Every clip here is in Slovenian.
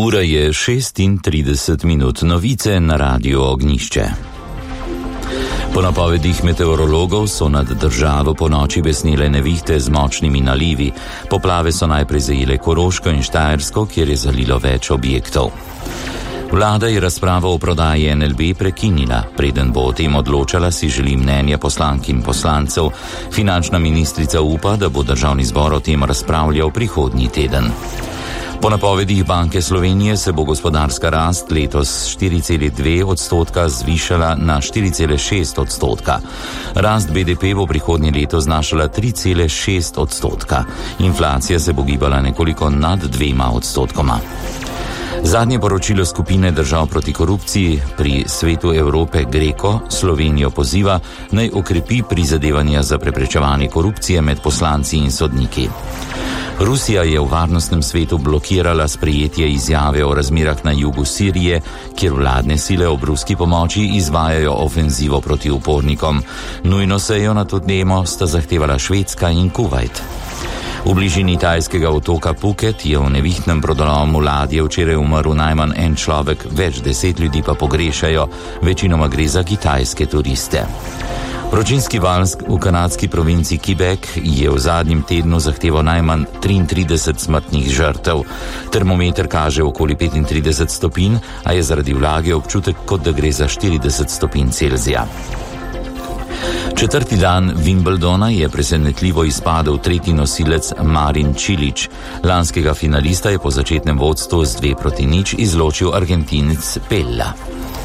Ura je 36 novice na Radiu Ognjišče. Po napovedih meteorologov so nad državo po noči besnile nevihte z močnimi nalivi. Poplave so najprej zajele Koroško in Štajersko, kjer je zalilo več objektov. Vlada je razpravo o prodaji NLB prekinila. Preden bo o tem odločala, si želi mnenja poslank in poslancev. Finančna ministrica upa, da bo državni zbor o tem razpravljal prihodnji teden. Po napovedih Banke Slovenije se bo gospodarska rast letos 4,2% zvišala na 4,6%. Rast BDP bo prihodnje leto znašala 3,6%. Inflacija se bo gibala nekoliko nad 2%. Zadnje poročilo skupine držav proti korupciji pri Svetu Evrope GRECO Slovenijo poziva, naj okrepi prizadevanja za preprečevanje korupcije med poslanci in sodniki. Rusija je v varnostnem svetu blokirala sprejetje izjave o razmerah na jugu Sirije, kjer vladne sile ob ruski pomoči izvajajo ofenzivo proti upornikom. Nujno sejo na to temo sta zahtevala Švedska in Kuvajt. V bližini tajskega otoka Phuket je v nevihtnem brodolomu ladje včeraj umrl najmanj en človek, več 10 ljudi pa pogrešajo, večinoma gre za kitajske turiste. Vročinski val v kanadski provinci Quebec je v zadnjem tednu zahteval najmanj 33 smrtnih žrtev. Termometer kaže okoli 35 stopinj, a je zaradi vlage občutek, kot da gre za 40 stopinj Celzija. Četrti dan Wimbledona je presenetljivo izpadel tretji nosilec Marin Cilic. Lanskega finalista je po začetnem vodstvu z 2-0 izločil Argentinec Pella.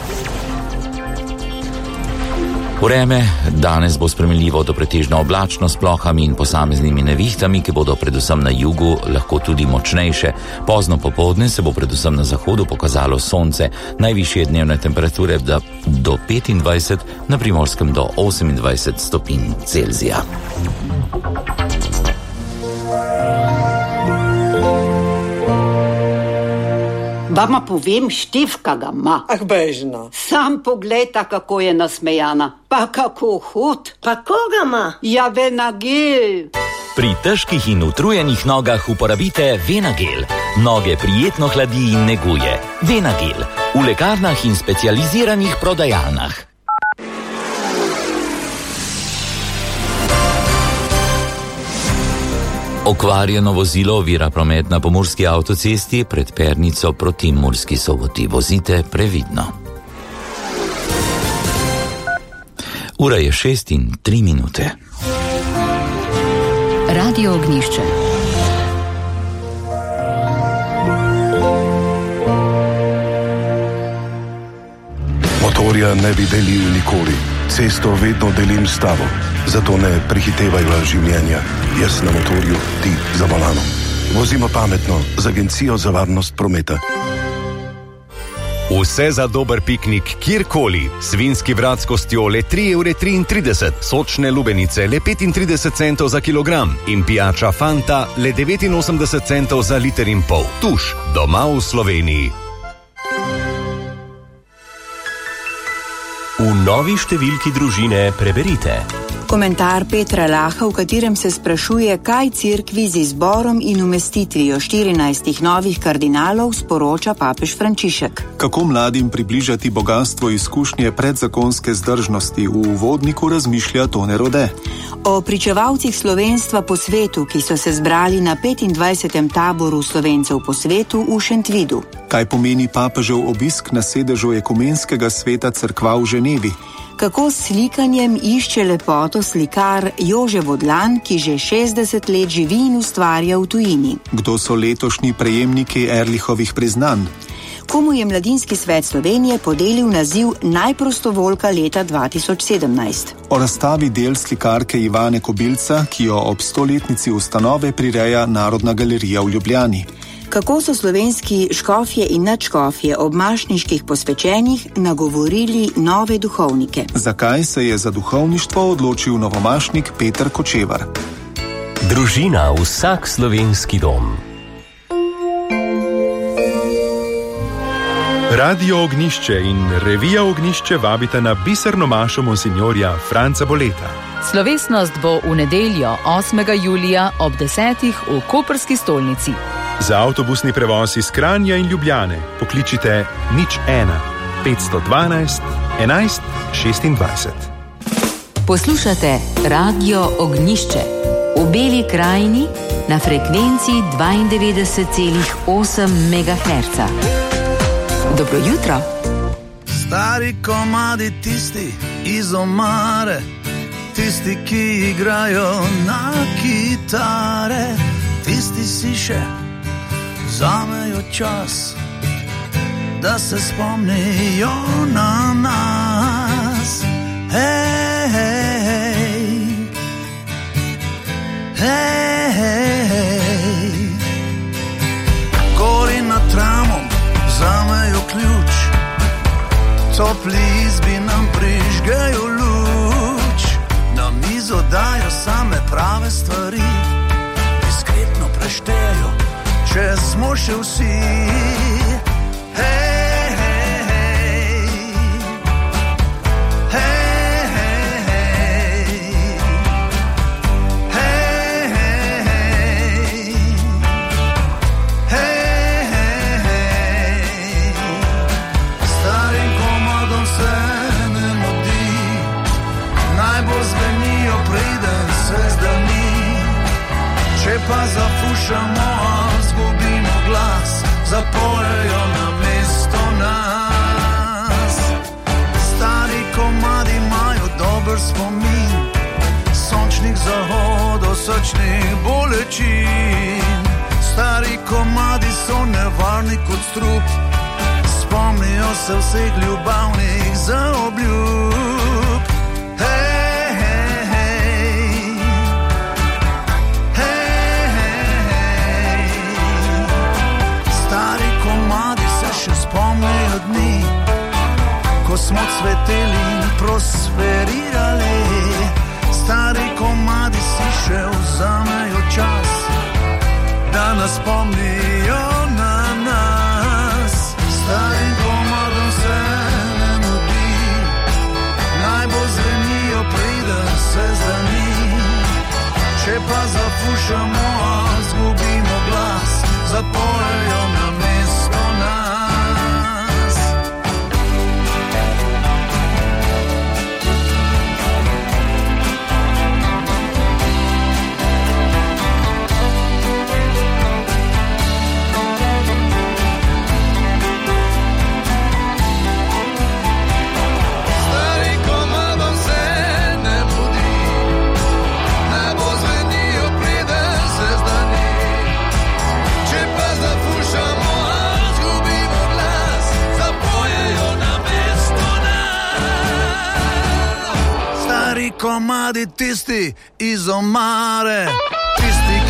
Vreme danes bo spremenljivo do pretežno oblačno s plohami in posameznimi nevihtami, ki bodo predvsem na jugu lahko tudi močnejše. Pozno popoldne se bo predvsem na zahodu pokazalo sonce, najvišje dnevne temperature do 25, na Primorskem do 28 stopinj Celzija. Vama povem, Štefka ga ima. Ah, bežno. Sam poglejta, kako je nasmejana. Pa kako hod. Pa koga ima? Ja, Venagel. Pri težkih in utrujenih nogah uporabite Venagel. Noge prijetno hladi in neguje. Venagel. V lekarnah in specializiranih prodajalnah. Okvarjeno vozilo ovira promet na pomurski avtocesti pred Pernico proti Murski Soboti. Vozite previdno. Ura je 6:03. Radio Ognjišče. Motorja ne bi delil nikoli. Cesto vedno delim s tabo. Zato ne prehitevaj življenja. Jaz na motorju, ti za volanom. Vozimo pametno z Agencijo za varnost prometa. Vse za dober piknik kjerkoli. Svinjski vrat s kostjo le 3,33 €, sočne lubenice le 35 centov za kilogram in pijača Fanta le 89 centov za liter in pol. Tuš, doma v Sloveniji. V novi številki Družine preberite. Komentar Petra Laha, v katerem se sprašuje, kaj cerkvi z izborom in umestitvijo 14 novih kardinalov sporoča papež Frančišek. Kako mladim približati bogatstvo izkušnje predzakonske zdržnosti, v uvodniku razmišlja Tone Rode. O pričevalcih slovenstva po svetu, ki so se zbrali na 25. taboru Slovencev po svetu v Šentvidu. Kaj pomeni papežev obisk na sedežu Ekumenskega sveta cerkva v Ženevi? Kako s slikanjem išče lepoto slikar Jože Vodlan, ki že 60 let živi in ustvarja v tujini. Kdo so letošnji prejemniki Erlichovih priznanj? Komu je Mladinski svet Slovenije podelil naziv najprostovoljka leta 2017? O razstavi del slikarke Ivane Kobilca, ki jo ob 100-letnici ustanove prireja Narodna galerija v Ljubljani. Kako so slovenski škofje in nadškofje ob mašniških posvečenjih nagovorili nove duhovnike? Zakaj se je za duhovništvo odločil novomašnik Peter Kočevar? Družina, vsak slovenski dom. Radio Ognjišče in revija Ognjišče vabita na biserno mašo monsinjorja Franca Boleta. Slovesnost bo v nedeljo 8. julija ob 10. v Koprski stolnici. Za avtobusni prevoz iz Kranja in Ljubljane pokličite 01 512 11 26. Poslušate Radio Ognjišče v Beli krajini na frekvenci 92,8 MHz. Dobro jutro. Stari komadi tisti iz omare, tisti, ki igrajo na kitare, tisti si še vzamejo čas, da se spomnijo na nas. Hej, hej, hej, hej. Gori nad tramom vzamejo ključ, topli izbi nam prižgejo luč, na mizo dajo same prave stvari, diskretno preštejo, če smo še vsi. Hej, hej, hej, hej, hej, hej, hej. Starim komadom se ne modi, najbolj zvenijo, preden se zdani. Če pa zafušamo, zgubimo glas, zapojejo namesto nas. Stari komadi imajo dober spomin, sončnih zahodov, srčnih bolečin. Stari komadi so nevarni kot strup, spomnijo se vseh ljubavnih zaobljub. Hej, hej, hej, hej, hej. Stari komadi se še spomnijo dni, ko smo cveteli in prosperirali. Stari komadi si še vzamejo čas, da nas spomnijo na nas. Starim komadom se ne mudi, najbolj zvenijo, preden se zdani. Če pa zafušamo, zgubimo glas, zapojejo namesto nas. Komadi tisti iz omare, tisti,